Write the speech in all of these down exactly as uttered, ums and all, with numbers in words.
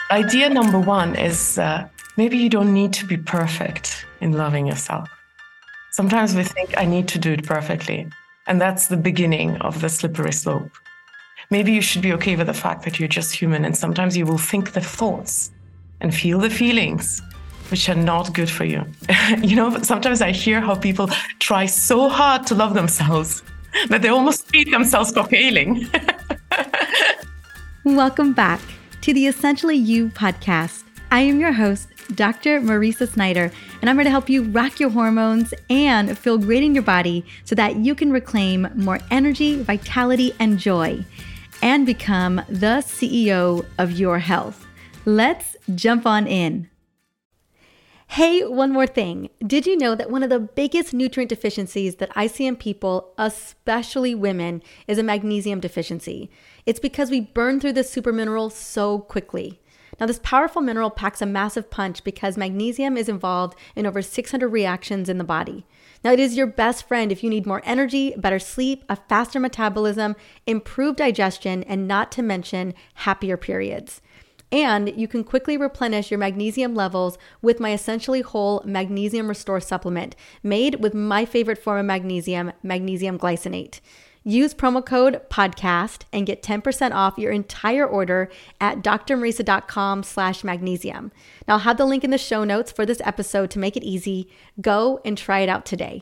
Idea number one is uh, maybe you don't need to be perfect in loving yourself. Sometimes we think I need to do it perfectly, and that's the beginning of the slippery slope. Maybe you should be okay with the fact that you're just human, and sometimes you will think the thoughts and feel the feelings which are not good for you. You know, sometimes I hear how people try so hard to love themselves that they almost treat themselves for failing. Welcome back to the Essentially You podcast. I am your host, Doctor Marisa Snyder, and I'm here to help you rock your hormones and feel great in your body so that you can reclaim more energy, vitality, and joy, and become the C E O of your health. Let's jump on in. Hey, one more thing. Did you know that one of the biggest nutrient deficiencies that I see in people, especially women, is a magnesium deficiency? It's because we burn through this super mineral so quickly. Now, this powerful mineral packs a massive punch because magnesium is involved in over six hundred reactions in the body. Now, it is your best friend if you need more energy, better sleep, a faster metabolism, improved digestion, and not to mention happier periods. And you can quickly replenish your magnesium levels with my Essentially Whole Magnesium Restore supplement made with my favorite form of magnesium, magnesium glycinate. Use promo code podcast and get ten percent off your entire order at drmarisa.com slash magnesium. Now I'll have the link in the show notes for this episode to make it easy. Go and try it out today.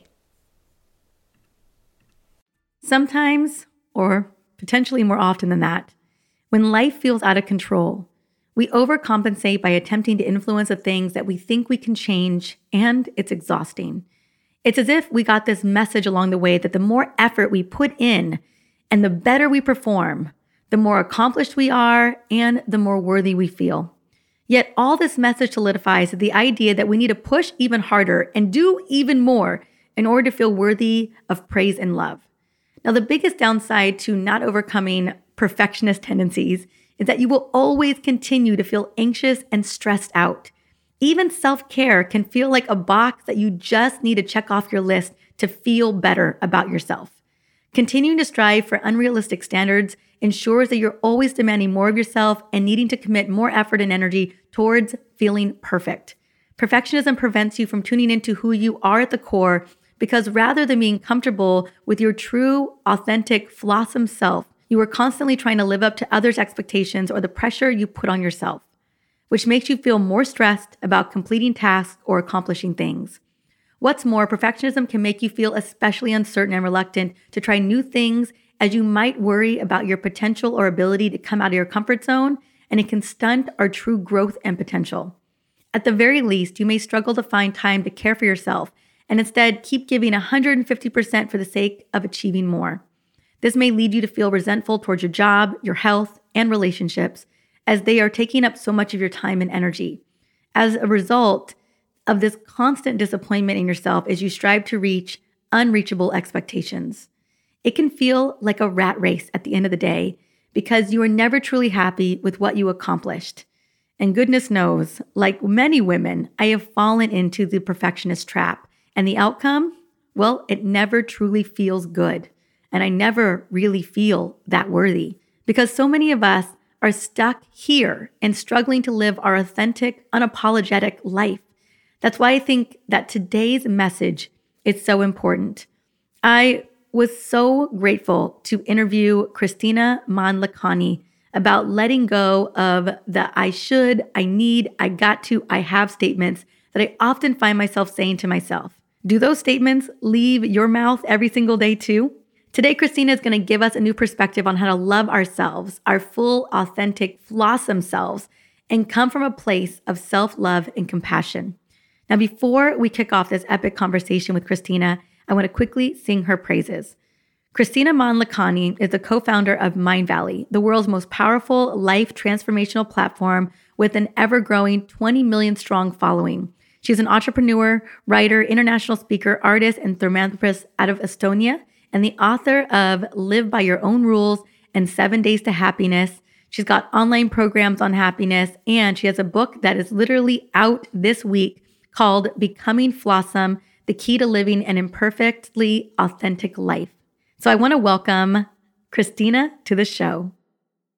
Sometimes, or potentially more often than that, when life feels out of control, we overcompensate by attempting to influence the things that we think we can change, and it's exhausting. It's as if we got this message along the way that the more effort we put in and the better we perform, the more accomplished we are and the more worthy we feel. Yet all this message solidifies the idea that we need to push even harder and do even more in order to feel worthy of praise and love. Now, the biggest downside to not overcoming perfectionist tendencies is that you will always continue to feel anxious and stressed out. Even self-care can feel like a box that you just need to check off your list to feel better about yourself. Continuing to strive for unrealistic standards ensures that you're always demanding more of yourself and needing to commit more effort and energy towards feeling perfect. Perfectionism prevents you from tuning into who you are at the core, because rather than being comfortable with your true, authentic, flawsome self, you are constantly trying to live up to others' expectations or the pressure you put on yourself, which makes you feel more stressed about completing tasks or accomplishing things. What's more, perfectionism can make you feel especially uncertain and reluctant to try new things, as you might worry about your potential or ability to come out of your comfort zone, and it can stunt our true growth and potential. At the very least, you may struggle to find time to care for yourself and instead keep giving one hundred fifty percent for the sake of achieving more. This may lead you to feel resentful towards your job, your health, and relationships, as they are taking up so much of your time and energy. As a result of this constant disappointment in yourself as you strive to reach unreachable expectations, it can feel like a rat race at the end of the day because you are never truly happy with what you accomplished. And goodness knows, like many women, I have fallen into the perfectionist trap, and the outcome, well, it never truly feels good. And I never really feel that worthy because so many of us are stuck here and struggling to live our authentic, unapologetic life. That's why I think that today's message is so important. I was so grateful to interview Christina Mann-Lakhani about letting go of the I should, I need, I got to, I have statements that I often find myself saying to myself. Do those statements leave your mouth every single day too? Today, Christina is going to give us a new perspective on how to love ourselves, our full, authentic, flawsome selves, and come from a place of self-love and compassion. Now, before we kick off this epic conversation with Christina, I want to quickly sing her praises. Christina Mann-Lakhani is the co-founder of Mindvalley, the world's most powerful life transformational platform with an ever-growing twenty million strong following. She's an entrepreneur, writer, international speaker, artist, and philanthropist out of Estonia, and the author of Live by Your Own Rules and Seven Days to Happiness. She's got online programs on happiness, and she has a book that is literally out this week called Becoming Flawsome, The Key to Living an Imperfectly Authentic Life. So I want to welcome Christina to the show.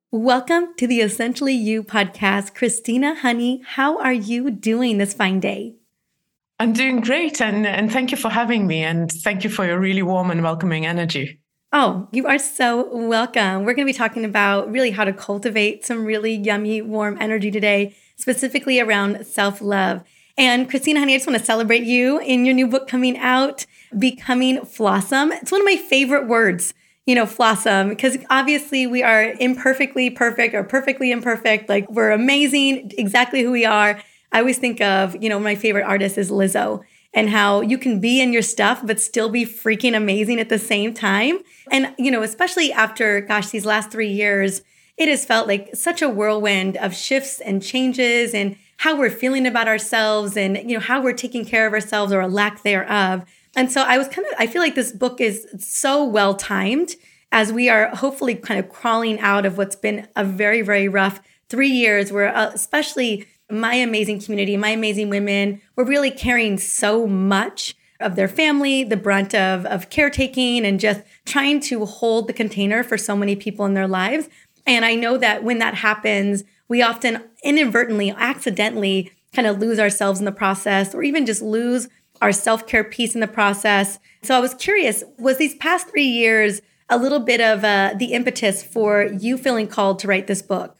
Welcome to the Essentially You podcast. Christina, honey, how are you doing this fine day? I'm doing great, and, and thank you for having me, and thank you for your really warm and welcoming energy. Oh, you are so welcome. We're going to be talking about really how to cultivate some really yummy, warm energy today, specifically around self-love. And Christina, honey, I just want to celebrate you in your new book coming out, Becoming Flossom. It's one of my favorite words, you know, Flossom, because obviously we are imperfectly perfect or perfectly imperfect. Like we're amazing, exactly who we are. I always think of, you know, my favorite artist is Lizzo, and how you can be in your stuff, but still be freaking amazing at the same time. And, you know, especially after, gosh, these last three years, it has felt like such a whirlwind of shifts and changes and how we're feeling about ourselves and, you know, how we're taking care of ourselves or a lack thereof. And so I was kind of, I feel like this book is so well timed as we are hopefully kind of crawling out of what's been a very, very rough three years where uh, especially my amazing community, my amazing women, were really carrying so much of their family, the brunt of, of caretaking and just trying to hold the container for so many people in their lives. And I know that when that happens, we often inadvertently, accidentally kind of lose ourselves in the process, or even just lose our self-care piece in the process. So I was curious, was these past three years a little bit of uh, the impetus for you feeling called to write this book?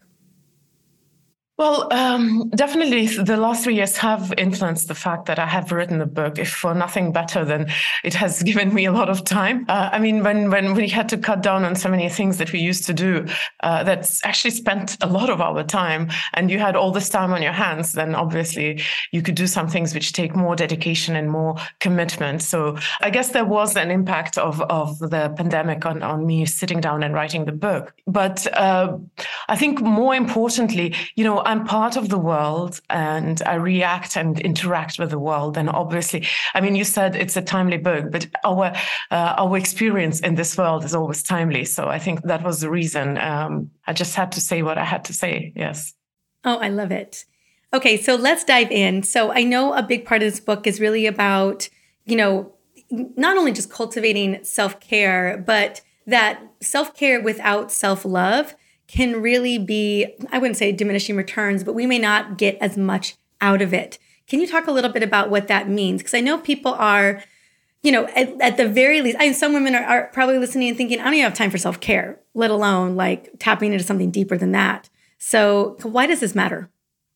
Well, um, definitely the last three years have influenced the fact that I have written a book, if for nothing better than it has given me a lot of time. Uh, I mean, when, when we had to cut down on so many things that we used to do, uh, that's actually spent a lot of our time, and you had all this time on your hands, then obviously you could do some things which take more dedication and more commitment. So I guess there was an impact of, of the pandemic on, on me sitting down and writing the book. But uh, I think more importantly, you know, I'm part of the world and I react and interact with the world. And obviously, I mean, you said it's a timely book, but our uh, our experience in this world is always timely. So I think that was the reason. Um, I just had to say what I had to say. Yes. Oh, I love it. Okay, so let's dive in. So I know a big part of this book is really about, you know, not only just cultivating self-care, but that self-care without self-love can really be, I wouldn't say diminishing returns, but we may not get as much out of it. Can you talk a little bit about what that means? Because I know people are, you know, at, at the very least, I mean, some women are, are probably listening and thinking, I don't even have time for self-care, let alone like tapping into something deeper than that. So why does this matter?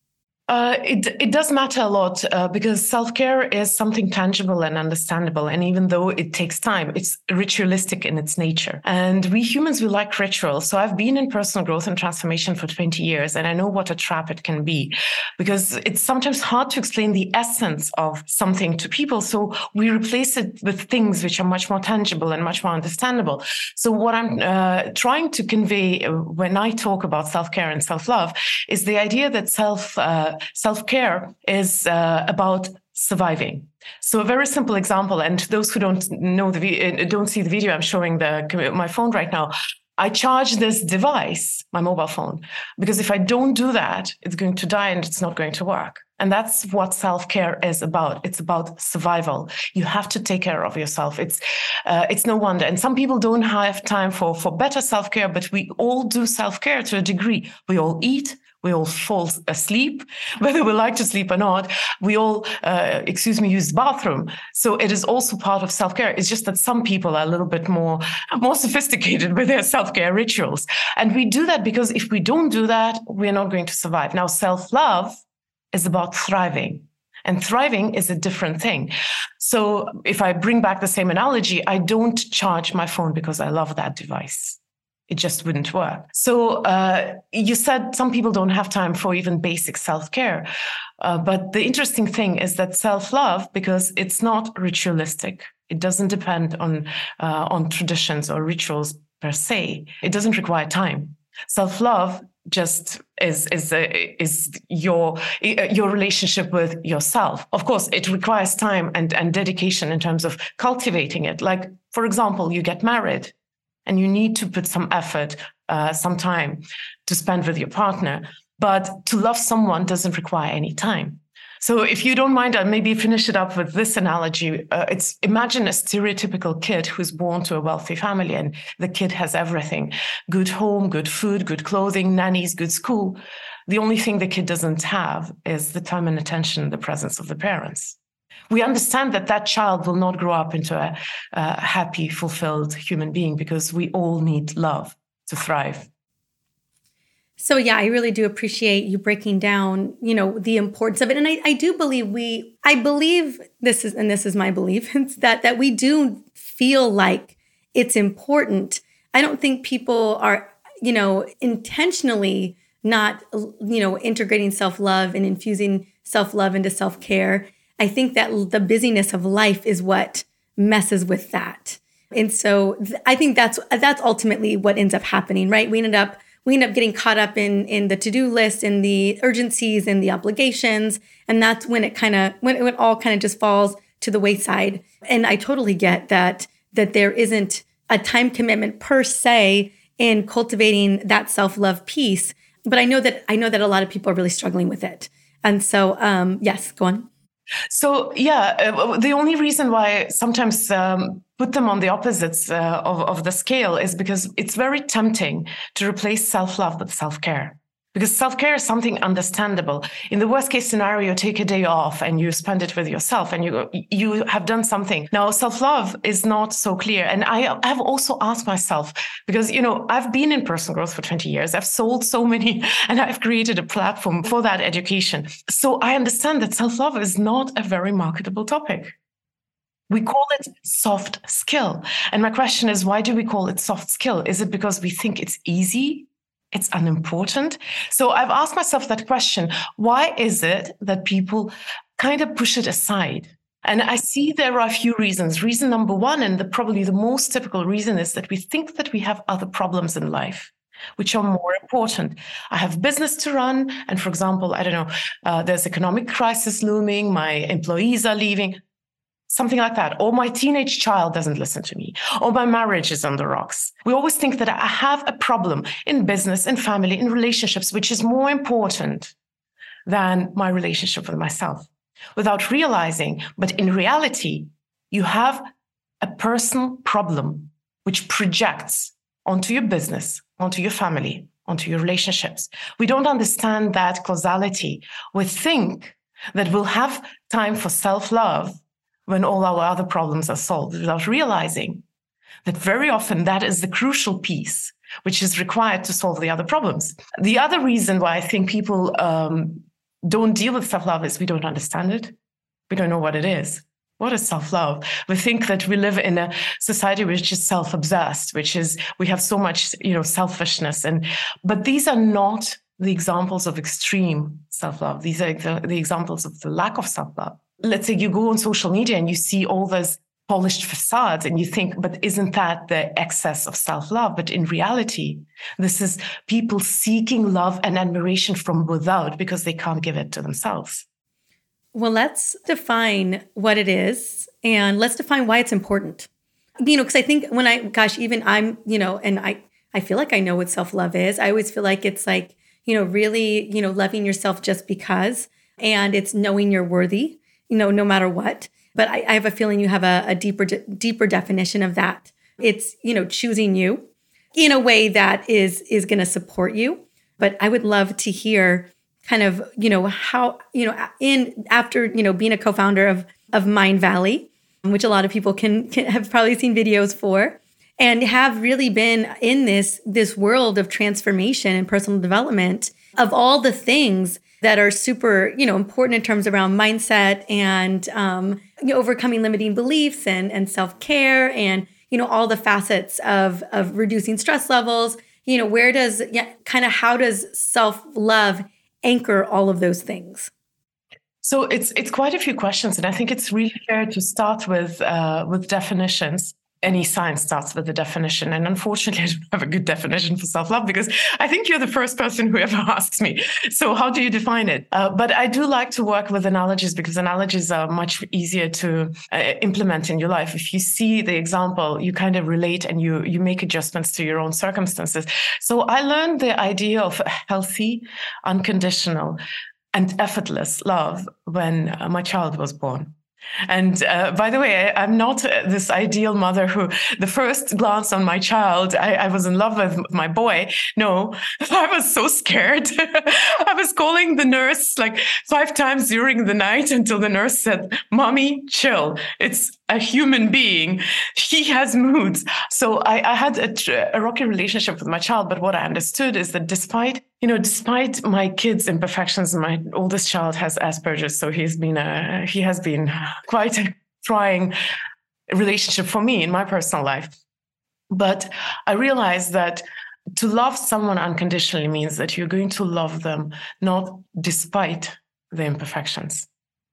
Uh, it it does matter a lot uh, because self-care is something tangible and understandable. And even though it takes time, it's ritualistic in its nature. And we humans, we like rituals. So I've been in personal growth and transformation for twenty years, and I know what a trap it can be because it's sometimes hard to explain the essence of something to people. So we replace it with things which are much more tangible and much more understandable. So what I'm uh, trying to convey when I talk about self-care and self-love is the idea that self uh, self-care is uh, about surviving. So a very simple example, and those who don't know the don't see the video, I'm showing the my phone right now. I charge this device, my mobile phone, because if I don't do that, it's going to die and it's not going to work. And that's what self-care is about. It's about survival. You have to take care of yourself. It's uh, it's no wonder. And some people don't have time for, for better self-care, but we all do self-care to a degree. We all eat. We all fall asleep, whether we like to sleep or not. We all, uh, excuse me, use the bathroom. So it is also part of self-care. It's just that some people are a little bit more, more sophisticated with their self-care rituals. And we do that because if we don't do that, we're not going to survive. Now, self-love is about thriving. And thriving is a different thing. So if I bring back the same analogy, I don't charge my phone because I love that device. It just wouldn't work. So uh, you said some people don't have time for even basic self-care. Uh, but the interesting thing is that self-love, because it's not ritualistic, it doesn't depend on uh, on traditions or rituals per se. It doesn't require time. Self-love just is is a, is your your relationship with yourself. Of course, it requires time and, and dedication in terms of cultivating it. Like, for example, you get married. And you need to put some effort, uh, some time to spend with your partner. But to love someone doesn't require any time. So if you don't mind, I'll maybe finish it up with this analogy. Uh, it's imagine a stereotypical kid who's born to a wealthy family, and the kid has everything: good home, good food, good clothing, nannies, good school. The only thing the kid doesn't have is the time and attention, the presence of the parents. We understand that that child will not grow up into a, a happy, fulfilled human being, because we all need love to thrive. So yeah, I really do appreciate you breaking down, you know, the importance of it. And I, I do believe we, I believe this is, and this is my belief, it's that, that we do feel like it's important. I don't think people are, you know, intentionally not, you know, integrating self-love and infusing self-love into self-care. I think that the busyness of life is what messes with that. And so th- I think that's, that's ultimately what ends up happening, right? We ended up We end up getting caught up in in the to-do list and the urgencies and the obligations. And that's when it kind of, when it all kind of just falls to the wayside. And I totally get that, that there isn't a time commitment per se in cultivating that self-love piece. But I know that, I know that a lot of people are really struggling with it. And so, um, yes, go on. So, yeah, uh, the only reason why sometimes um, put them on the opposites uh, of, of the scale is because it's very tempting to replace self-love with self-care. Because self-care is something understandable. In the worst case scenario, you take a day off and you spend it with yourself and you you have done something. Now, self-love is not so clear. And I have also asked myself, because, you know, I've been in personal growth for twenty years. I've sold so many, and I've created a platform for that education. So I understand that self-love is not a very marketable topic. We call it soft skill. And my question is, why do we call it soft skill? Is it because we think it's easy? It's unimportant? So I've asked myself that question. Why is it that people kind of push it aside? And I see there are a few reasons. Reason number one, and the, probably the most typical reason, is that we think that we have other problems in life which are more important. I have business to run. And for example, I don't know, uh, there's economic crisis looming. My employees are leaving. Something like that. Or my teenage child doesn't listen to me. Or my marriage is on the rocks. We always think that I have a problem in business, in family, in relationships, which is more important than my relationship with myself, without realizing. But in reality, you have a personal problem which projects onto your business, onto your family, onto your relationships. We don't understand that causality. We think that we'll have time for self-love when all our other problems are solved, without realizing that very often that is the crucial piece which is required to solve the other problems. The other reason why I think people um, don't deal with self-love is we don't understand it. We don't know what it is. What is self-love? We think that we live in a society which is self-obsessed, which is, we have so much, you know, selfishness. And but these are not the examples of extreme self-love. These are the, the examples of the lack of self-love. Let's say you go on social media and you see all those polished facades and you think, but isn't that the excess of self-love? But in reality, this is people seeking love and admiration from without because they can't give it to themselves. Well, let's define what it is and let's define why it's important. You know, because I think when I, gosh, even I'm, you know, and I, I feel like I know what self-love is. I always feel like it's like, you know, really, you know, loving yourself just because, and it's knowing you're worthy, you know, no matter what. But I, I have a feeling you have a, a deeper, deeper definition of that. It's, you know, choosing you in a way that is, is going to support you. But I would love to hear kind of, you know, how, you know, in after, you know, being a co-founder of, of Mindvalley, which a lot of people can, can have probably seen videos for, and have really been in this, this world of transformation and personal development of all the things that are super, you know, important in terms around mindset and um, you know, overcoming limiting beliefs and, and self-care and, you know, all the facets of, of reducing stress levels. You know, where does, yeah, kind of how does self-love anchor all of those things? So it's it's quite a few questions, and I think it's really fair to start with uh, with definitions. Any science starts with a definition. And unfortunately, I don't have a good definition for self-love because I think you're the first person who ever asks me. So how do you define it? Uh, but I do like to work with analogies because analogies are much easier to uh, implement in your life. If you see the example, you kind of relate and you, you make adjustments to your own circumstances. So I learned the idea of a healthy, unconditional, and effortless love when uh, my child was born. And uh, by the way, I, I'm not uh, this ideal mother who, the first glance on my child, I, I was in love with my boy. No, I was so scared. I was calling the nurse like five times during the night until the nurse said, "Mommy, chill. It's a human being. He has moods." So I, I had a, a rocky relationship with my child. But what I understood is that despite You know, despite my kids' imperfections, my oldest child has Asperger's, so he's been a, he has been quite a trying relationship for me in my personal life. But I realized that to love someone unconditionally means that you're going to love them not despite the imperfections,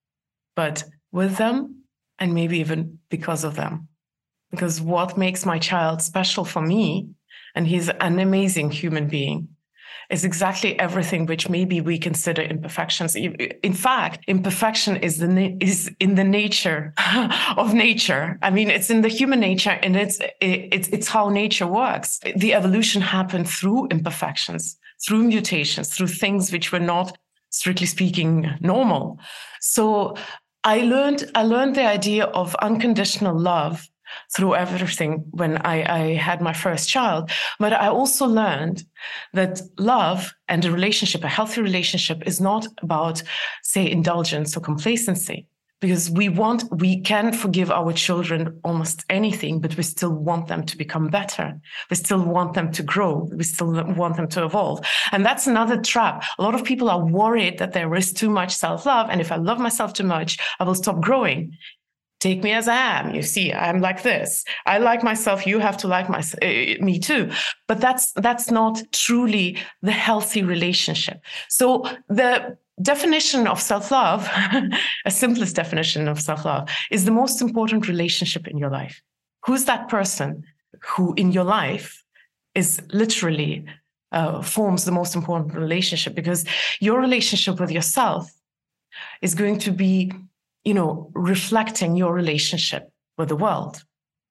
but with them and maybe even because of them. Because what makes my child special for me, and he's an amazing human being, is exactly everything which maybe we consider imperfections. In fact, imperfection is the na- is in the nature of nature. I mean, it's in the human nature, and it's it's it's how nature works. The evolution happened through imperfections, through mutations, through things which were not, strictly speaking, normal. So I learned I learned the idea of unconditional love through everything when I, I had my first child. But I also learned that love and a relationship, a healthy relationship, is not about, say, indulgence or complacency. Because we want, we can forgive our children almost anything, but we still want them to become better. We still want them to grow. We still want them to evolve. And that's another trap. A lot of people are worried that there is too much self-love. And if I love myself too much, I will stop growing. Take me as I am. You see, I'm like this. I like myself. You have to like my, uh, me too. But that's that's not truly the healthy relationship. So the definition of self-love, a simplest definition of self-love, is the most important relationship in your life. Who's that person who in your life is literally uh, forms the most important relationship? Because your relationship with yourself is going to be, you know, reflecting your relationship with the world.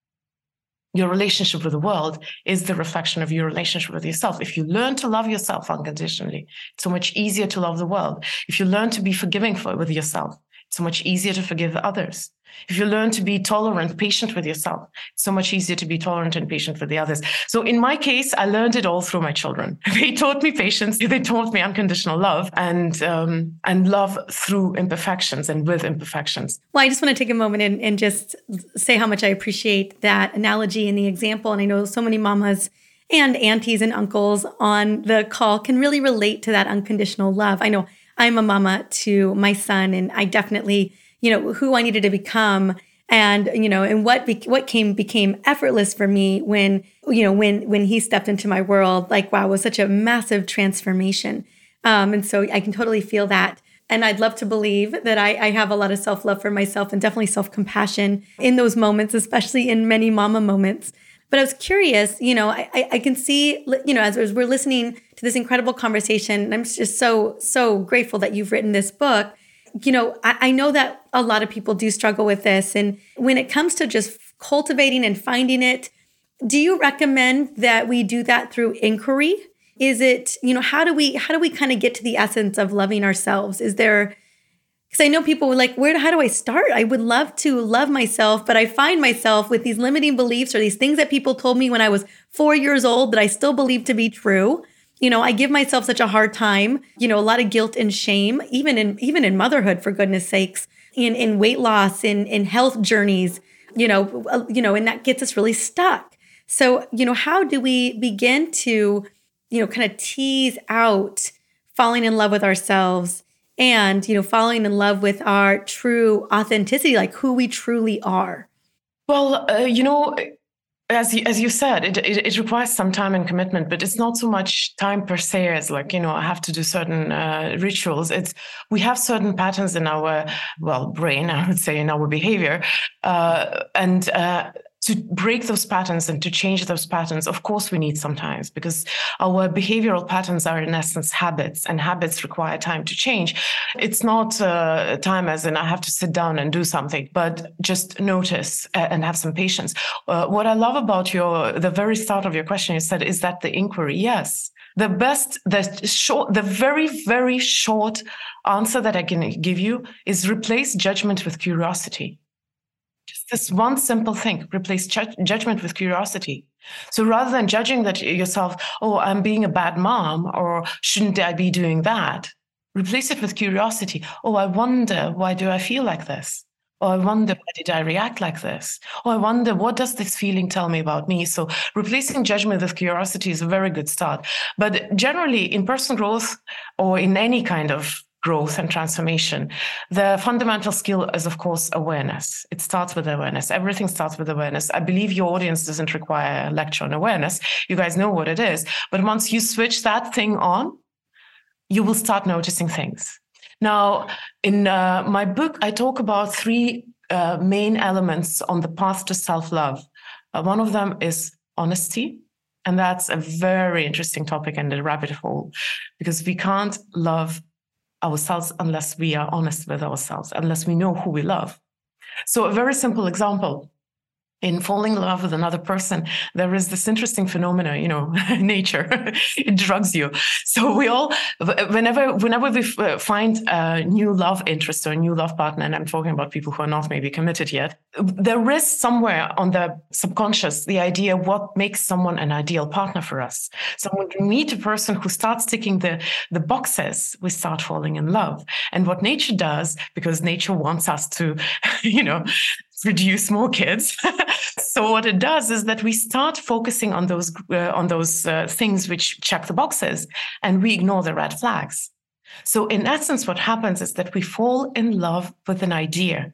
Your relationship with the world is the reflection of your relationship with yourself. If you learn to love yourself unconditionally, it's so much easier to love the world. If you learn to be forgiving for, with yourself, it's so much easier to forgive others. If you learn to be tolerant, patient with yourself, it's so much easier to be tolerant and patient with the others. So in my case, I learned it all through my children. They taught me patience. They taught me unconditional love, and um, and love through imperfections and with imperfections. Well, I just want to take a moment and, and just say how much I appreciate that analogy and the example. And I know so many mamas and aunties and uncles on the call can really relate to that unconditional love. I know I'm a mama to my son, and I definitely, you know, who I needed to become, and, you know, and what be, what came became effortless for me when, you know, when when he stepped into my world. Like, wow, it was such a massive transformation. Um, and so I can totally feel that. And I'd love to believe that I, I have a lot of self-love for myself and definitely self-compassion in those moments, especially in many mama moments. But I was curious, you know, I, I can see, you know, as, as we're listening to this incredible conversation, and I'm just so, so grateful that you've written this book. You know, I, I know that a lot of people do struggle with this. And when it comes to just cultivating and finding it, do you recommend that we do that through inquiry? Is it, you know, how do we, how do we kind of get to the essence of loving ourselves? Is there, because I know people were like, where, how do I start? I would love to love myself, but I find myself with these limiting beliefs or these things that people told me when I was four years old that I still believe to be true. You know, I give myself such a hard time, you know, a lot of guilt and shame, even in, even in motherhood, for goodness sakes, in, in weight loss, in, in health journeys, you know, uh, you know, and that gets us really stuck. So, you know, how do we begin to, you know, kind of tease out falling in love with ourselves and, you know, falling in love with our true authenticity, like who we truly are? Well, uh, you know, as you, as you said, it, it it requires some time and commitment, but it's not so much time per se as like, you know, I have to do certain uh, rituals. It's, we have certain patterns in our, well, brain, I would say, in our behavior. Uh, and uh, to break those patterns and to change those patterns, of course, we need some time, because our behavioral patterns are in essence habits, and habits require time to change. It's not uh, time as in I have to sit down and do something, but just notice and have some patience. Uh, what I love about your the very start of your question, you said, is that the inquiry? Yes. The best, the short, the very, very short answer that I can give you is replace judgment with curiosity. This one simple thing, replace ju- judgment with curiosity. So rather than judging that yourself, oh, I'm being a bad mom, or shouldn't I be doing that? Replace it with curiosity. Oh, I wonder, why do I feel like this? Oh, I wonder, why did I react like this? Oh, I wonder, what does this feeling tell me about me? So replacing judgment with curiosity is a very good start. But generally, in personal growth or in any kind of growth and transformation, the fundamental skill is, of course, awareness. It starts with awareness. Everything starts with awareness. I believe your audience doesn't require a lecture on awareness. You guys know what it is. But once you switch that thing on, you will start noticing things. Now, in uh, my book, I talk about three uh, main elements on the path to self-love. Uh, one of them is honesty. And that's a very interesting topic and a rabbit hole, because we can't love ourselves unless we are honest with ourselves, unless we know who we love. So a very simple example. In falling in love with another person, there is this interesting phenomena, you know, nature, it drugs you. So we all, whenever whenever we find a new love interest or a new love partner, and I'm talking about people who are not maybe committed yet, there is somewhere on the subconscious the idea what makes someone an ideal partner for us. So when we meet a person who starts ticking the, the boxes, we start falling in love. And what nature does, because nature wants us to, you know, produce more kids. So what it does is that we start focusing on those uh, on those uh, things which check the boxes, and we ignore the red flags. So in essence, what happens is that we fall in love with an idea.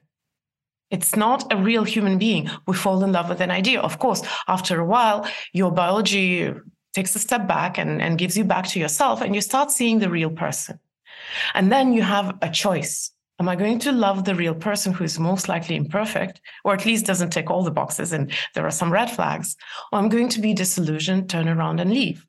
It's not a real human being. We fall in love with an idea. Of course, after a while, your biology takes a step back and, and gives you back to yourself, and you start seeing the real person. And then you have a choice. Am I going to love the real person who is most likely imperfect, or at least doesn't tick all the boxes and there are some red flags? Or I'm going to be disillusioned, turn around and leave.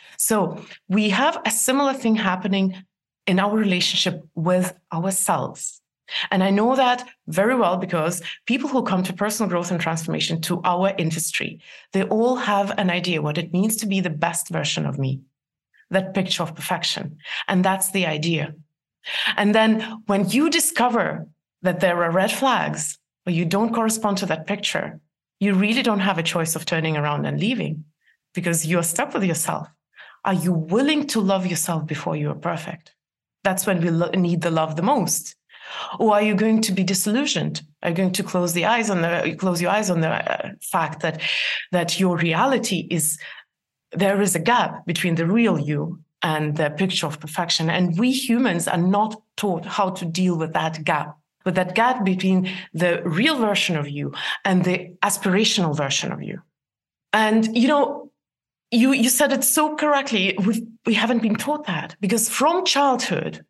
So we have a similar thing happening in our relationship with ourselves. And I know that very well because people who come to personal growth and transformation to our industry, they all have an idea what it means to be the best version of me, that picture of perfection. And that's the idea. And then when you discover that there are red flags or you don't correspond to that picture, you really don't have a choice of turning around and leaving because you're stuck with yourself. Are you willing to love yourself before you are perfect? That's when we lo- need the love the most. Or are you going to be disillusioned? Are you going to close the eyes on the close your eyes on the uh, fact that that your reality is there is a gap between the real you and the picture of perfection. And we humans are not taught how to deal with that gap, with that gap between the real version of you and the aspirational version of you. And, you know, you, you said it so correctly. We've, we haven't been taught that because from childhood,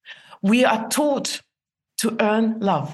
we are taught to earn love.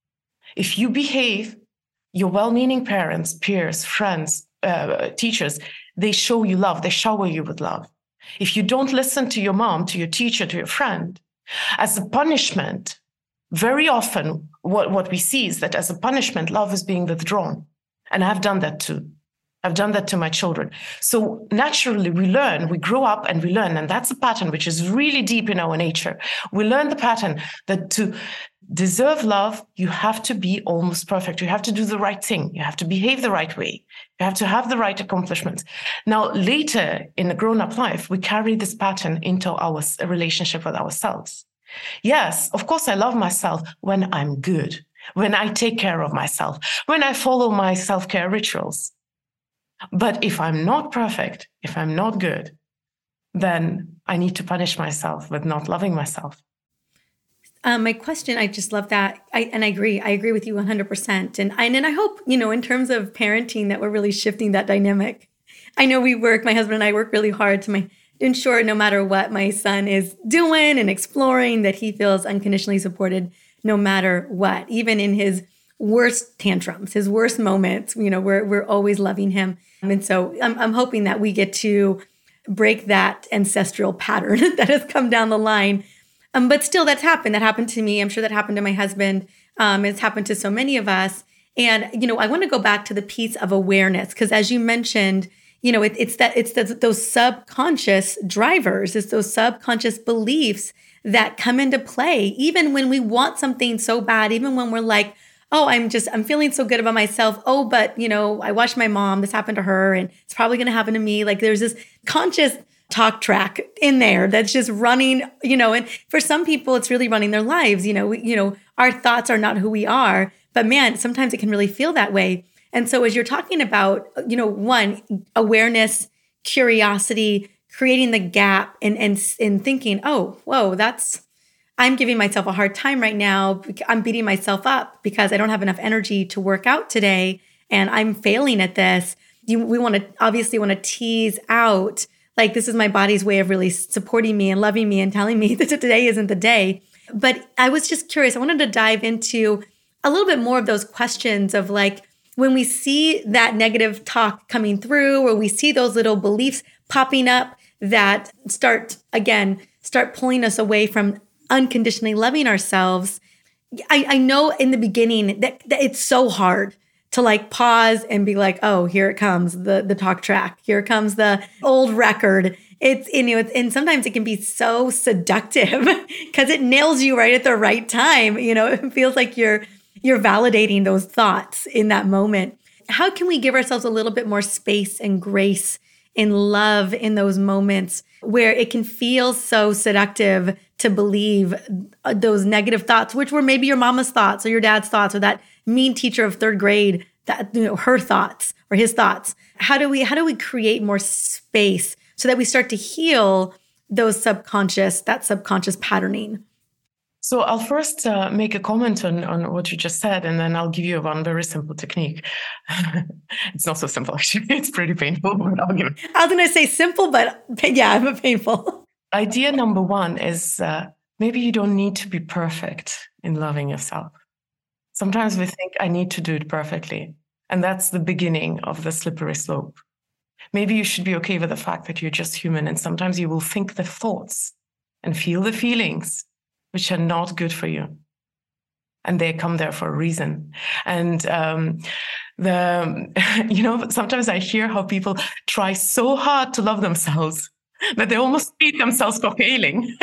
If you behave, your well-meaning parents, peers, friends, uh, teachers, they show you love. They shower you with love. If you don't listen to your mom, to your teacher, to your friend, as a punishment, very often what, what we see is that as a punishment, love is being withdrawn. And I've done that too. I've done that to my children. So naturally we learn, we grow up and we learn. And that's a pattern which is really deep in our nature. We learn the pattern that to deserve love, you have to be almost perfect. You have to do the right thing. You have to behave the right way. You have to have the right accomplishments. Now, later in a grown-up life, we carry this pattern into our relationship with ourselves. Yes, of course, I love myself when I'm good, when I take care of myself, when I follow my self-care rituals. But if I'm not perfect, if I'm not good, then I need to punish myself with not loving myself. Um, my question, I just love that. I, and I agree. I agree with you one hundred percent. And, and, and I hope, you know, in terms of parenting that we're really shifting that dynamic. I know we work, my husband and I work really hard to, my, to ensure no matter what my son is doing and exploring that he feels unconditionally supported no matter what, even in his worst tantrums, his worst moments. You know, we're we're always loving him. And so I'm I'm hoping that we get to break that ancestral pattern that has come down the line. Um, but still, that's happened. That happened to me. I'm sure that happened to my husband. Um, it's happened to so many of us. And, you know, I want to go back to the piece of awareness, because as you mentioned, you know, it, it's that it's the, those subconscious drivers, it's those subconscious beliefs that come into play, even when we want something so bad, even when we're like, oh, I'm just, I'm feeling so good about myself. Oh, but, you know, I watched my mom, this happened to her, and it's probably going to happen to me. Like there's this conscious talk track in there that's just running, you know, and for some people, it's really running their lives. You know, we, you know, our thoughts are not who we are, but man, sometimes it can really feel that way. And so as you're talking about, you know, one, awareness, curiosity, creating the gap and, and, and thinking, oh, whoa, that's, I'm giving myself a hard time right now. I'm beating myself up because I don't have enough energy to work out today and I'm failing at this. You, we want to obviously want to tease out, like, this is my body's way of really supporting me and loving me and telling me that today isn't the day. But I was just curious. I wanted to dive into a little bit more of those questions of like, when we see that negative talk coming through, or we see those little beliefs popping up that start, again, start pulling us away from unconditionally loving ourselves. I, I know in the beginning that, that it's so hard to like pause and be like, oh, here it comes, the the talk track. Here comes the old record. It's, you know, it's, and sometimes it can be so seductive because it nails you right at the right time. You know, it feels like you're you're validating those thoughts in that moment. How can we give ourselves a little bit more space and grace and love in those moments where it can feel so seductive to believe those negative thoughts, which were maybe your mama's thoughts or your dad's thoughts or that mean teacher of third grade, that, you know, her thoughts or his thoughts? How do we, how do we create more space so that we start to heal those subconscious, that subconscious patterning? So I'll first uh, make a comment on, on what you just said, and then I'll give you one very simple technique. It's not so simple, actually. It's pretty painful, but I'll give it. I was going to say simple, but yeah, but painful. Idea number one is uh, maybe you don't need to be perfect in loving yourself. Sometimes we think I need to do it perfectly, and that's the beginning of the slippery slope. Maybe you should be okay with the fact that you're just human, and sometimes you will think the thoughts and feel the feelings which are not good for you. And they come there for a reason. And um, the, you know, sometimes I hear how people try so hard to love themselves that they almost beat themselves for failing.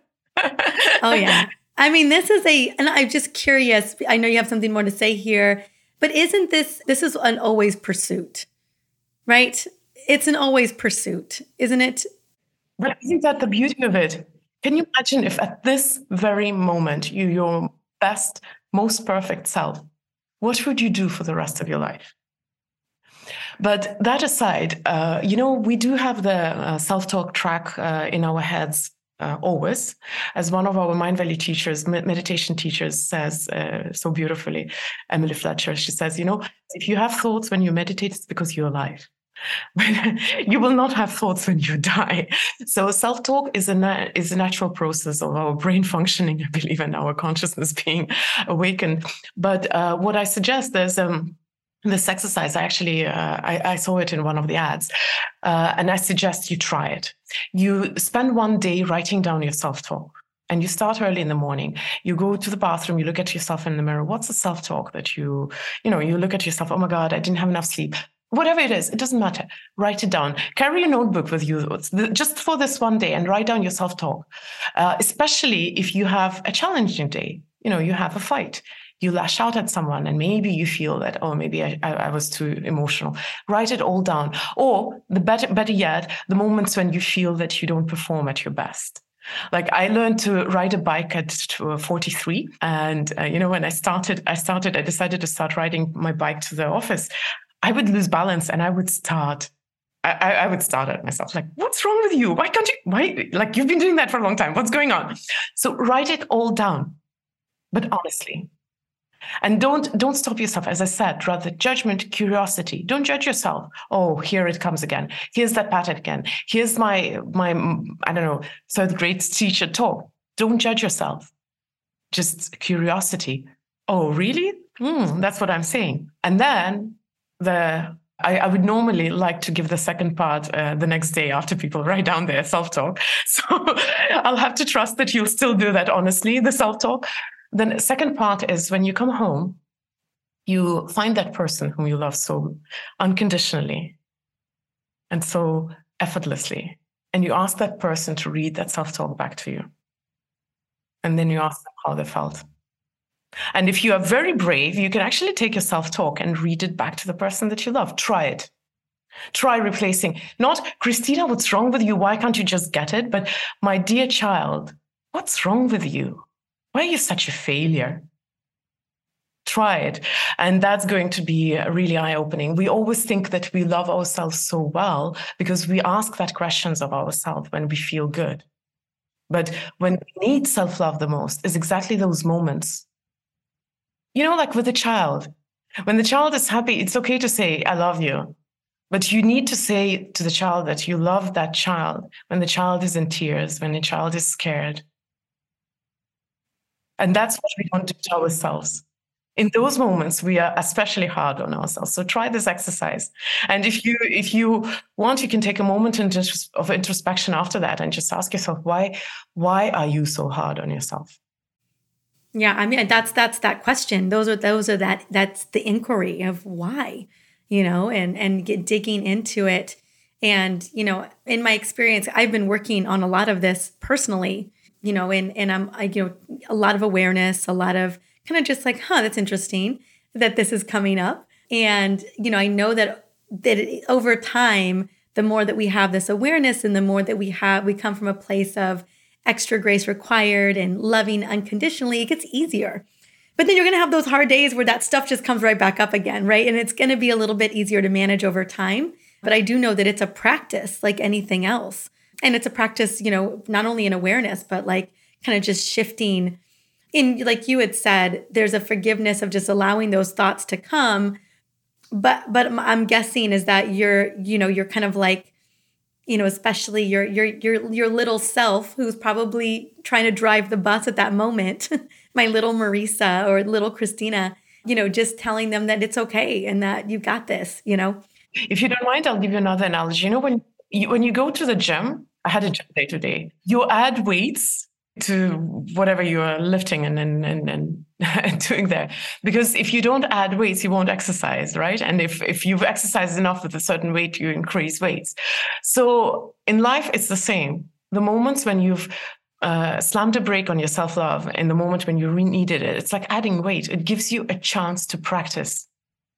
Oh, yeah. I mean, this is a, and I'm just curious, I know you have something more to say here, but isn't this, this is an always pursuit, right? It's an always pursuit, isn't it? But isn't that the beauty of it? Can you imagine if at this very moment, you, your best, most perfect self, what would you do for the rest of your life? But that aside, uh, you know, we do have the uh, self-talk track uh, in our heads uh, always. As one of our Mindvalley teachers, meditation teachers says uh, so beautifully, Emily Fletcher, she says, you know, if you have thoughts when you meditate, it's because you're alive. You will not have thoughts when you die. So self-talk is a na- is a natural process of our brain functioning, I believe, and our consciousness being awakened. But uh, what I suggest is um, this exercise. I actually uh, I, I saw it in one of the ads, uh, and I suggest you try it. You spend one day writing down your self-talk. And you start early in the morning. You go to the bathroom, you look at yourself in the mirror. What's the self-talk that you, you know, you look at yourself, oh my God, I didn't have enough sleep. Whatever it is, it doesn't matter. Write it down. Carry a notebook with you just for this one day and write down your self-talk, uh, especially if you have a challenging day. You know, you have a fight. You lash out at someone and maybe you feel that, oh, maybe I, I was too emotional. Write it all down. Or the better, better yet, the moments when you feel that you don't perform at your best. Like I learned to ride a bike at forty-three. And, uh, you know, when I started, I started, I decided to start riding my bike to the office. I would lose balance and I would start, I, I would start at myself like, what's wrong with you? Why can't you, why, like you've been doing that for a long time. What's going on? So write it all down, but honestly. And don't, don't stop yourself. As I said, rather judgment, curiosity. Don't judge yourself. Oh, here it comes again. Here's that pattern again. Here's my, my, I don't know, third grade teacher talk. Don't judge yourself. Just curiosity. Oh, really? Mm, that's what I'm saying. And then the I, I would normally like to give the second part uh, the next day after people write down their self-talk. So I'll have to trust that you'll still do that honestly, the self-talk. The second part is when you come home, you find that person whom you love so unconditionally and so effortlessly. And you ask that person to read that self-talk back to you. And then you ask them how they felt. And if you are very brave, you can actually take your self-talk and read it back to the person that you love. Try it. Try replacing, not, Christina, what's wrong with you? Why can't you just get it? But my dear child, what's wrong with you? Why are you such a failure? Try it. And that's going to be really eye-opening. We always think that we love ourselves so well because we ask that questions of ourselves when we feel good. But when we need self-love the most is exactly those moments. You know, like with a child, when the child is happy, it's okay to say, I love you. But you need to say to the child that you love that child when the child is in tears, when the child is scared. And that's what we don't do to ourselves. In those moments, we are especially hard on ourselves. So try this exercise. And if you if you want, you can take a moment of introspection after that and just ask yourself, why, why are you so hard on yourself? Yeah, I mean, that's that's that question. Those are those are that that's the inquiry of why, you know, and and get digging into it. And, you know, in my experience, I've been working on a lot of this personally, you know, and and I'm I, you know, a lot of awareness, a lot of kind of just like, huh, that's interesting that this is coming up. And, you know, I know that that it, over time, the more that we have this awareness and the more that we have, we come from a place of extra grace required and loving unconditionally, it gets easier. But then you're going to have those hard days where that stuff just comes right back up again, right? And it's going to be a little bit easier to manage over time. But I do know that it's a practice like anything else. And it's a practice, you know, not only in awareness, but like kind of just shifting in, like you had said, there's a forgiveness of just allowing those thoughts to come. But, but I'm guessing is that you're, you know, you're kind of like, you know, especially your your your your little self who's probably trying to drive the bus at that moment, my little Marisa or little Christina, you know, just telling them that it's okay and that you got this, you know. If you don't mind, I'll give you another analogy. You know, when you, when you go to the gym, I had a gym day today, you add weights to whatever you're lifting and, and, and, and doing there. Because if you don't add weights, you won't exercise, right? And if, if you've exercised enough with a certain weight, you increase weights. So in life, it's the same. The moments when you've uh, slammed a brake on your self-love, in the moment when you really needed it, it's like adding weight. It gives you a chance to practice.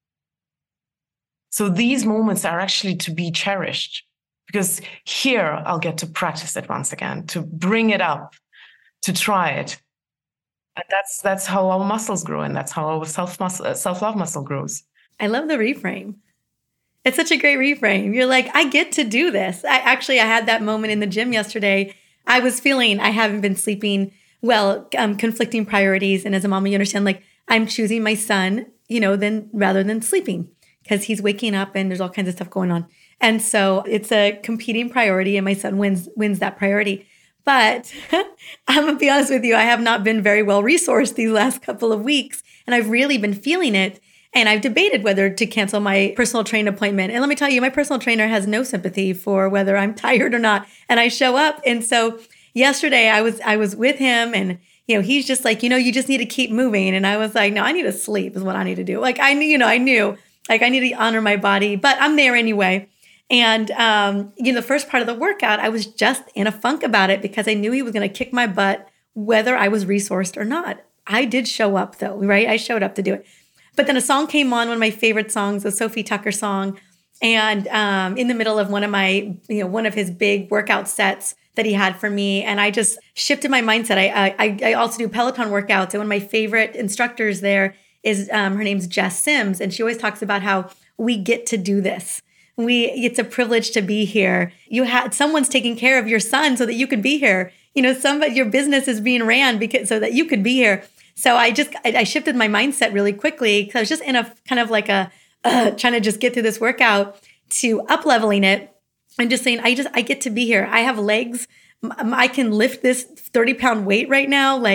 So these moments are actually to be cherished because here I'll get to practice it once again, to bring it up, to try it. And that's that's how our muscles grow, and that's how our self muscle, self-love muscle grows. I love the reframe. It's such a great reframe. You're like, I get to do this. I actually, I had that moment in the gym yesterday. I was feeling I haven't been sleeping well, um, conflicting priorities. And as a mom, you understand, like I'm choosing my son, you know, then rather than sleeping because he's waking up and there's all kinds of stuff going on. And so it's a competing priority and my son wins wins that priority. But I'm going to be honest with you, I have not been very well resourced these last couple of weeks. And I've really been feeling it. And I've debated whether to cancel my personal trainer appointment. And let me tell you, my personal trainer has no sympathy for whether I'm tired or not. And I show up. And so yesterday I was I was with him and, you know, he's just like, you know, you just need to keep moving. And I was like, no, I need to sleep is what I need to do. Like I knew, you know, I knew like I need to honor my body, but I'm there anyway. And, um, you know, the first part of the workout, I was just in a funk about it because I knew he was going to kick my butt, whether I was resourced or not. I did show up though, right? I showed up to do it. But then a song came on, one of my favorite songs, a Sophie Tucker song. And um, in the middle of one of my, you know, one of his big workout sets that he had for me. And I just shifted my mindset. I I, I also do Peloton workouts. And one of my favorite instructors there is, um, her name's Jess Sims. And she always talks about how we get to do this. We, it's a privilege to be here. You had someone's taking care of your son so that you could be here. You know, somebody, your business is being ran because so that you could be here. So I just, I, I shifted my mindset really quickly because I was just in a kind of like a, uh, trying to just get through this workout to up leveling it and just saying, I just, I get to be here. I have legs. I can lift this thirty pound weight right now. Like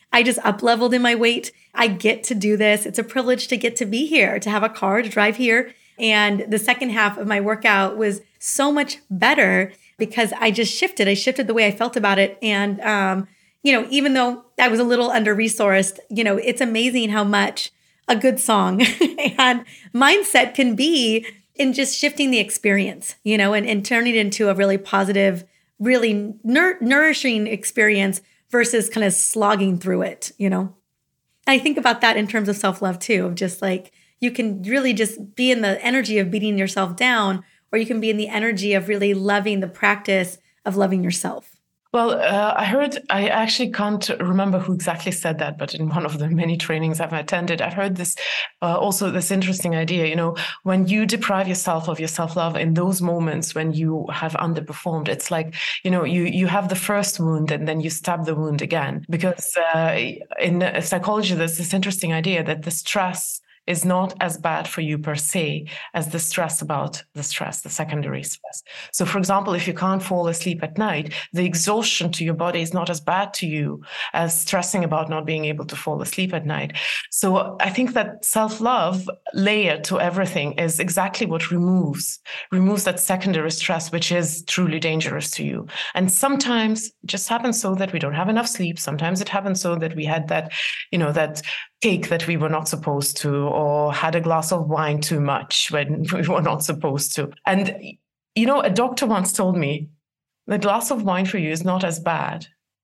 I just up leveled in my weight. I get to do this. It's a privilege to get to be here, to have a car, to drive here. And the second half of my workout was so much better because I just shifted. I shifted the way I felt about it. And, um, you know, even though I was a little under-resourced, you know, it's amazing how much a good song and mindset can be in just shifting the experience, you know, and, and turning it into a really positive, really nur- nourishing experience versus kind of slogging through it, you know. And I think about that in terms of self-love too, of just like, you can really just be in the energy of beating yourself down, or you can be in the energy of really loving the practice of loving yourself. Well, uh, I heard, I actually can't remember who exactly said that, but in one of the many trainings I've attended, I've heard this, uh, also this interesting idea, you know, when you deprive yourself of your self-love in those moments when you have underperformed, it's like, you know, you, you have the first wound and then you stab the wound again. Because uh, in psychology, there's this interesting idea that the stress is not as bad for you per se as the stress about the stress, the secondary stress. So for example, if you can't fall asleep at night, the exhaustion to your body is not as bad to you as stressing about not being able to fall asleep at night. So I think that self-love layer to everything is exactly what removes, removes that secondary stress, which is truly dangerous to you. And sometimes it just happens so that we don't have enough sleep. Sometimes it happens so that we had that, you know, that cake that we were not supposed to, or had a glass of wine too much when we were not supposed to. And, you know, a doctor once told me, the glass of wine for you is not as bad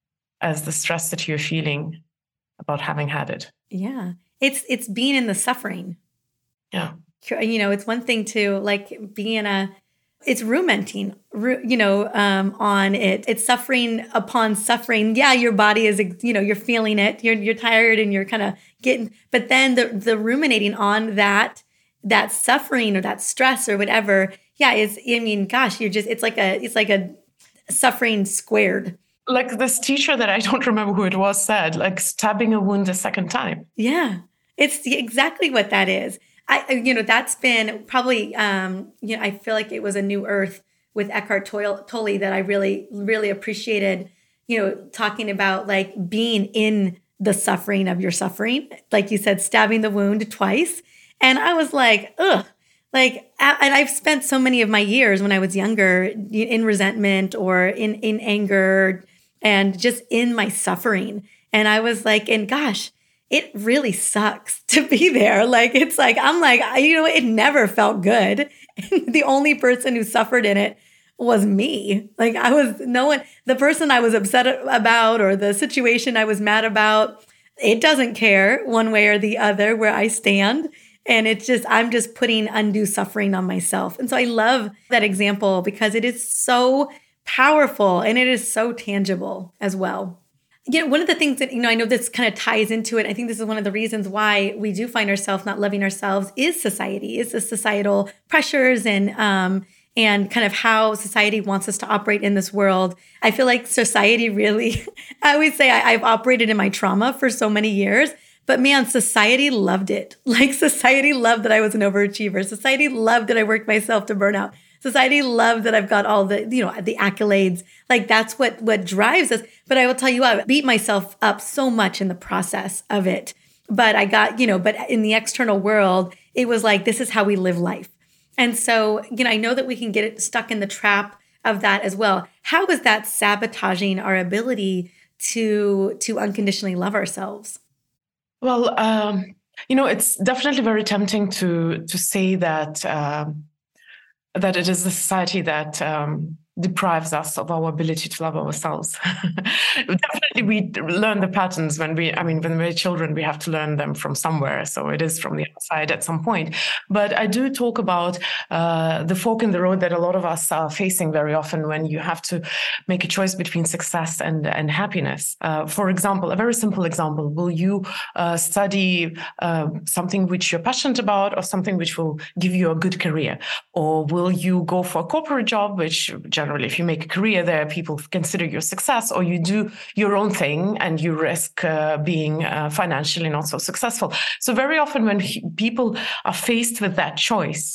as the stress that you're feeling about having had it. Yeah. It's, it's being in the suffering. Yeah. You know, it's one thing to like be in a, it's rumenting, you know, um, on it. It's suffering upon suffering. Yeah, your body is, you know, you're feeling it. You're you're tired and you're kind of getting, but then the the ruminating on that that suffering or that stress or whatever. Yeah, is I mean, gosh, you're just it's like a it's like a suffering squared. Like this teacher that I don't remember who it was said, like stabbing a wound a second time. Yeah, it's exactly what that is. I, you know, that's been probably, um, you know, I feel like it was a new earth with Eckhart Tolle that I really, really appreciated, you know, talking about like being in the suffering of your suffering. Like you said, stabbing the wound twice. And I was like, ugh, like, and I've spent so many of my years when I was younger in resentment or in, in anger and just in my suffering. And I was like, and gosh, it really sucks to be there. Like, it's like, I'm like, you know, it never felt good. The only person who suffered in it was me. Like I was no one, the person I was upset about or the situation I was mad about, it doesn't care one way or the other where I stand. And it's just, I'm just putting undue suffering on myself. And so I love that example because it is so powerful and it is so tangible as well. You know, one of the things that, you know, I know this kind of ties into it. I think this is one of the reasons why we do find ourselves not loving ourselves is society, is the societal pressures and, um, and kind of how society wants us to operate in this world. I feel like society really, I always say I, I've operated in my trauma for so many years, but man, society loved it. Like society loved that I was an overachiever. Society loved that I worked myself to burnout. Society loved that I've got all the, you know, the accolades. Like that's what, what drives us. But I will tell you, I beat myself up so much in the process of it. But I got, you know, but in the external world, it was like, this is how we live life. And so, you know, I know that we can get it stuck in the trap of that as well. How is that sabotaging our ability to, to unconditionally love ourselves? Well, um, you know, it's definitely very tempting to, to say that, um, that it is the society that um, deprives us of our ability to love ourselves. Definitely, we learn the patterns when we, I mean, when we're children, we have to learn them from somewhere. So it is from the outside at some point. But I do talk about uh, the fork in the road that a lot of us are facing very often when you have to make a choice between success and, and happiness. Uh, for example, a very simple example, will you uh, study uh, something which you're passionate about or something which will give you a good career? Or will you go for a corporate job, which generally, if you make a career there, people consider your success, or you do your own thing and you risk uh, being uh, financially not so successful. So very often when he, people are faced with that choice,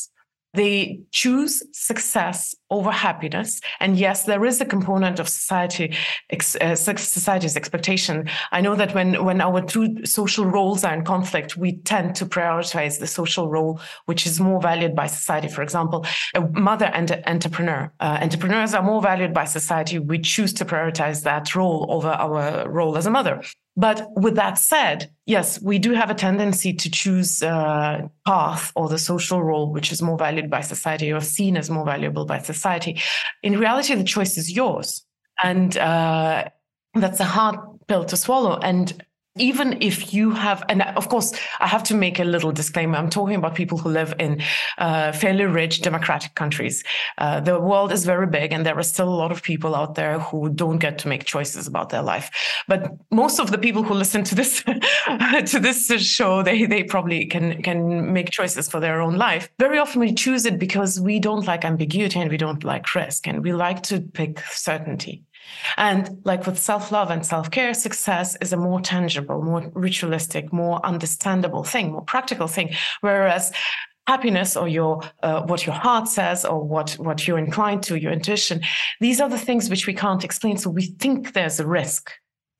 They choose success over happiness. And yes, there is a component of society, uh, society's expectation. I know that when, when our two social roles are in conflict, we tend to prioritize the social role, which is more valued by society. For example, a mother and an entrepreneur. Uh, entrepreneurs are more valued by society. We choose to prioritize that role over our role as a mother. But with that said, yes, we do have a tendency to choose a path or the social role, which is more valued by society or seen as more valuable by society. In reality, the choice is yours. And uh, that's a hard pill to swallow. And even if you have, and of course, I have to make a little disclaimer. I'm talking about people who live in uh, fairly rich democratic countries. Uh, the world is very big, and there are still a lot of people out there who don't get to make choices about their life. But most of the people who listen to this to this show, they they probably can can make choices for their own life. Very often we choose it because we don't like ambiguity and we don't like risk, and we like to pick certainty. And like with self-love and self-care, success is a more tangible, more ritualistic, more understandable thing, more practical thing. Whereas happiness or your uh, what your heart says or what, what you're inclined to, your intuition, these are the things which we can't explain. So we think there's a risk.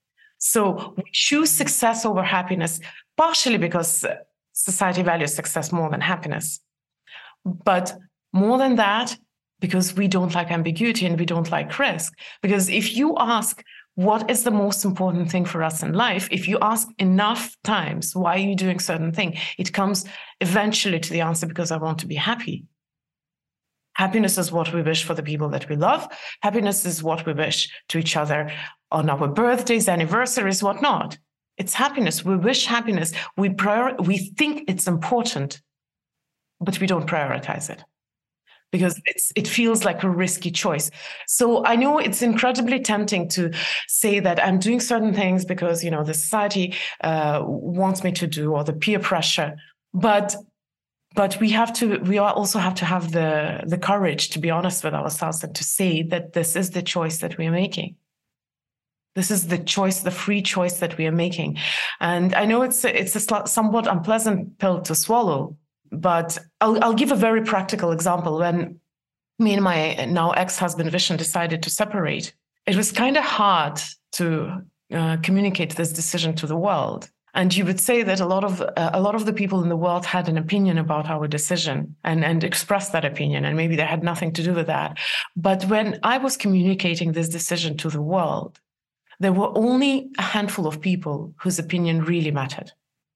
So we choose success over happiness, partially because society values success more than happiness. But more than that, because we don't like ambiguity and we don't like risk. Because if you ask, what is the most important thing for us in life? If you ask enough times, why are you doing certain thing? It comes eventually to the answer, because I want to be happy. Happiness is what we wish for the people that we love. Happiness is what we wish to each other on our birthdays, anniversaries, whatnot. It's happiness. We wish happiness. We prior- we think it's important, but we don't prioritize it, because it's, it feels like a risky choice. So I know it's incredibly tempting to say that I'm doing certain things because, you know, the society uh, wants me to do, or the peer pressure. But but we have to, we also have to have the, the courage to be honest with ourselves and to say that this is the choice that we are making. This is the choice, the free choice that we are making. And I know it's a, it's a somewhat unpleasant pill to swallow, but I'll, I'll give a very practical example. When me and my now ex-husband Vishen decided to separate, it was kind of hard to uh, communicate this decision to the world. And you would say that a lot of uh, a lot of the people in the world had an opinion about our decision and, and expressed that opinion, and maybe they had nothing to do with that. But when I was communicating this decision to the world, there were only a handful of people whose opinion really mattered,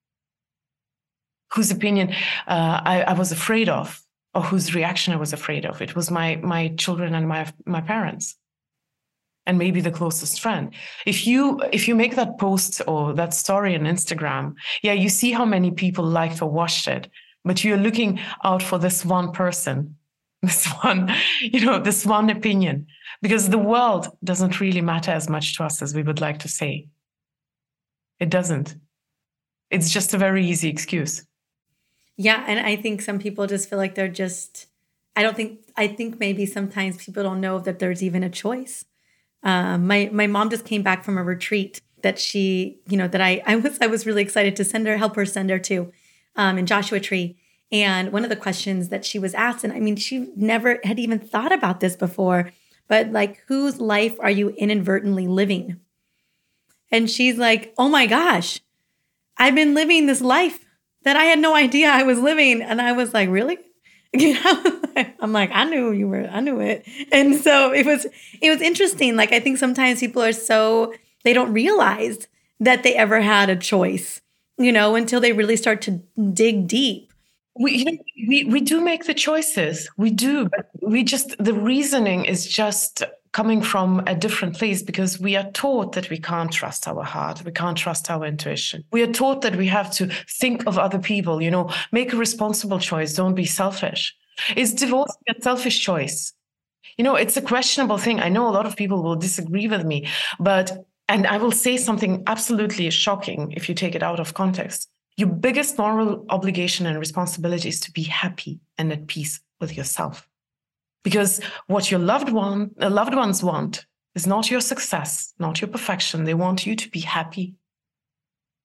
whose opinion uh, I, I was afraid of, or whose reaction I was afraid of. It was my my children and my my parents, and maybe the closest friend. If you if you make that post or that story on Instagram, yeah, you see how many people liked or watched it, but you're looking out for this one person, this one, you know, this one opinion, because the world doesn't really matter as much to us as we would like to say. It doesn't. It's just a very easy excuse. Yeah. And I think some people just feel like they're just, I don't think, I think maybe sometimes people don't know that there's even a choice. Um, my, my mom just came back from a retreat that she, you know, that I, I was, I was really excited to send her, help her send her to, um, in Joshua Tree. And one of the questions that she was asked, and I mean, she never had even thought about this before, but like, whose life are you inadvertently living? And she's like, oh my gosh, I've been living this life that I had no idea I was living. And I was like, really? You know, I'm like, I knew you were, I knew it. And so it was, it was interesting. Like, I think sometimes people are so, they don't realize that they ever had a choice, you know, until they really start to dig deep. We, you know, we, we do make the choices. We do, but we just, the reasoning is just coming from a different place, because we are taught that we can't trust our heart. We can't trust our intuition. We are taught that we have to think of other people, you know, make a responsible choice. Don't be selfish. Is divorce a selfish choice? You know, it's a questionable thing. I know a lot of people will disagree with me, but, and I will say something absolutely shocking if you take it out of context. Your biggest moral obligation and responsibility is to be happy and at peace with yourself. Because what your loved one, uh, loved ones want is not your success, not your perfection. They want you to be happy.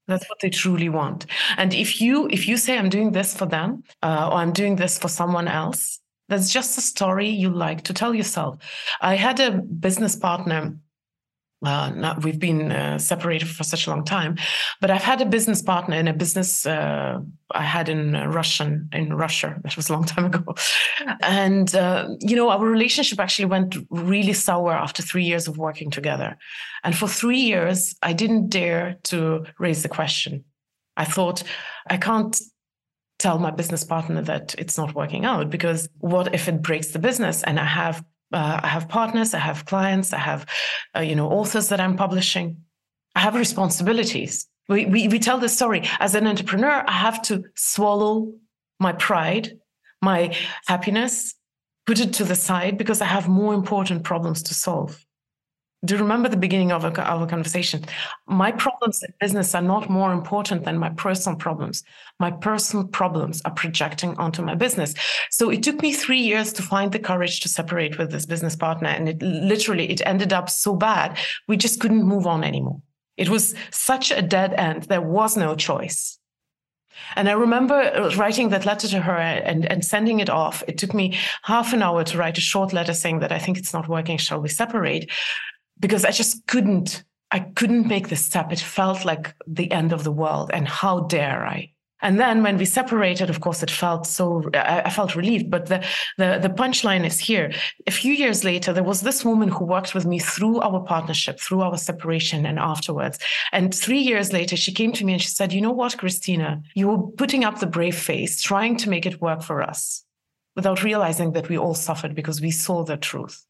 That's what they truly want. And if you if you say I'm doing this for them uh, or I'm doing this for someone else, that's just a story you like to tell yourself. I had a business partner. Uh, not, we've been uh, separated for such a long time, but I've had a business partner in a business uh, I had in uh, Russian in Russia. That was a long time ago, and uh, you know our relationship actually went really sour after three years of working together. And for three years, I didn't dare to raise the question. I thought I can't tell my business partner that it's not working out, because what if it breaks the business? And I have Uh, I have partners, I have clients, I have, uh, you know, authors that I'm publishing. I have responsibilities. We, we we tell this story. As an entrepreneur, I have to swallow my pride, my happiness, put it to the side, because I have more important problems to solve. Do you remember the beginning of our, our conversation? My problems in business are not more important than my personal problems. My personal problems are projecting onto my business. So it took me three years to find the courage to separate with this business partner. And it literally, it ended up so bad, we just couldn't move on anymore. It was such a dead end. There was no choice. And I remember writing that letter to her and, and sending it off. It took me half an hour to write a short letter saying that I think it's not working. Shall we separate? Because I just couldn't, I couldn't make this step. It felt like the end of the world. And how dare I? And then when we separated, of course, it felt so, I, I felt relieved. But the, the, the punchline is here. A few years later, there was this woman who worked with me through our partnership, through our separation and afterwards. And three years later, she came to me and she said, you know what, Christina, you were putting up the brave face, trying to make it work for us without realizing that we all suffered because we saw the truth.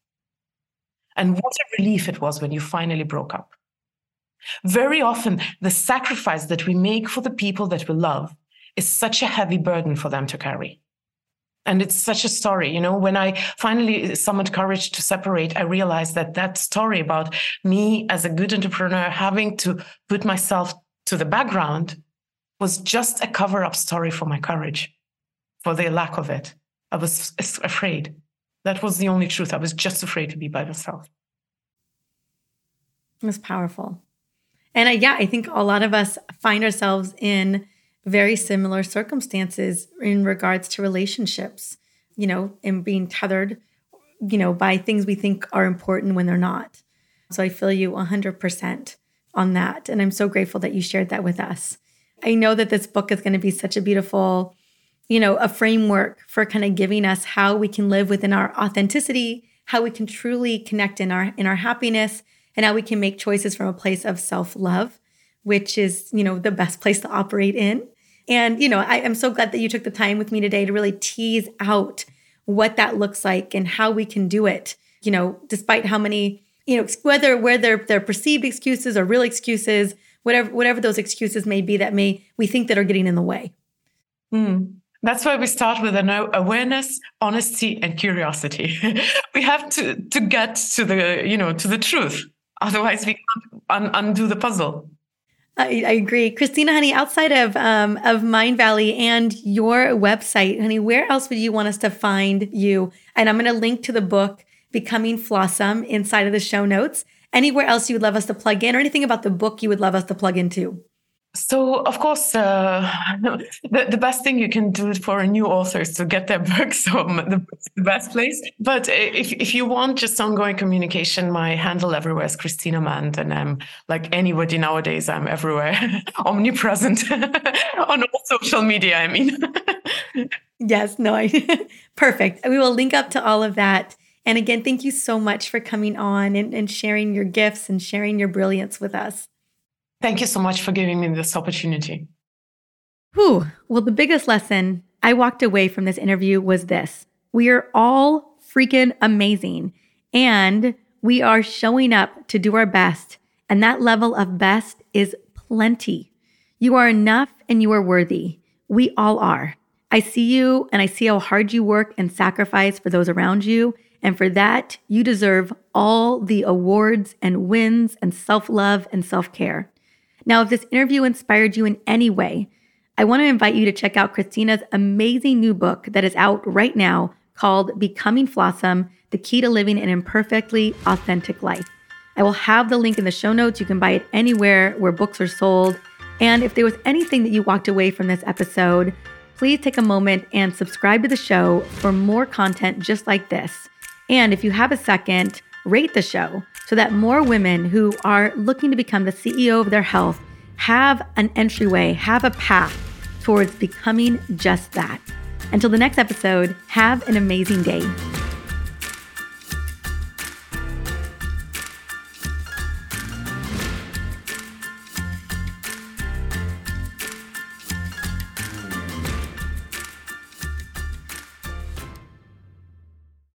And what a relief it was when you finally broke up. Very often, the sacrifice that we make for the people that we love is such a heavy burden for them to carry. And it's such a story. You know, when I finally summoned courage to separate, I realized that that story about me as a good entrepreneur having to put myself to the background was just a cover-up story for my courage, for the lack of it. I was afraid. That was the only truth. I was just afraid to be by myself. It was powerful. And I, yeah, I think a lot of us find ourselves in very similar circumstances in regards to relationships, you know, and being tethered, you know, by things we think are important when they're not. So I feel you one hundred percent on that. And I'm so grateful that you shared that with us. I know that this book is going to be such a beautiful, you know, a framework for kind of giving us how we can live within our authenticity, how we can truly connect in our in our happiness, and how we can make choices from a place of self-love, which is, you know, the best place to operate in. And, you know, I am so glad that you took the time with me today to really tease out what that looks like and how we can do it, you know, despite how many, you know, whether whether they're perceived excuses or real excuses, whatever whatever those excuses may be that may we think that are getting in the way. Mm. That's why we start with an awareness, honesty, and curiosity. We have to, to get to the, you know, to the truth. Otherwise, we can't un- undo the puzzle. I, I agree. Christina, honey, outside of um, of Mindvalley and your website, honey, where else would you want us to find you? And I'm going to link to the book, Becoming Flawsome, inside of the show notes. Anywhere else you would love us to plug in, or anything about the book you would love us to plug into? So, of course, uh, the, the best thing you can do for a new author is to get their book. So the, the best place. But if if you want just ongoing communication, my handle everywhere is Christina Mand. And I'm like anybody nowadays, I'm everywhere, omnipresent on all social media, I mean. Yes, no, I, perfect. We will link up to all of that. And again, thank you so much for coming on and, and sharing your gifts and sharing your brilliance with us. Thank you so much for giving me this opportunity. Whew. Well, the biggest lesson I walked away from this interview was this. We are all freaking amazing, and we are showing up to do our best. And that level of best is plenty. You are enough and you are worthy. We all are. I see you and I see how hard you work and sacrifice for those around you. And for that, you deserve all the awards and wins and self-love and self-care. Now, if this interview inspired you in any way, I want to invite you to check out Christina's amazing new book that is out right now called Becoming Flawsome, The Key to Living an Imperfectly Authentic Life. I will have the link in the show notes. You can buy it anywhere where books are sold. And if there was anything that you walked away from this episode, please take a moment and subscribe to the show for more content just like this. And if you have a second, rate the show so that more women who are looking to become the C E O of their health have an entryway, have a path towards becoming just that. Until the next episode, have an amazing day.